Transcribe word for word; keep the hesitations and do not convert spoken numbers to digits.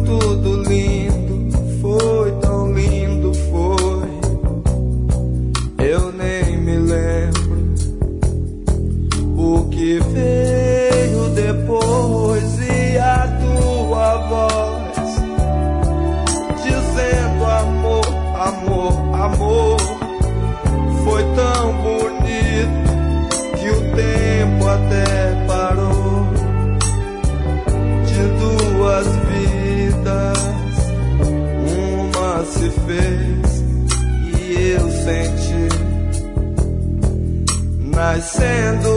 tudo lindo, foi tão lindo, foi. Eu nem me lembro o que veio depois e a tua voz dizendo amor, amor, amor. Foi tão bonito que o tempo até parou. De duas vidas, uma se fez e eu senti nascendo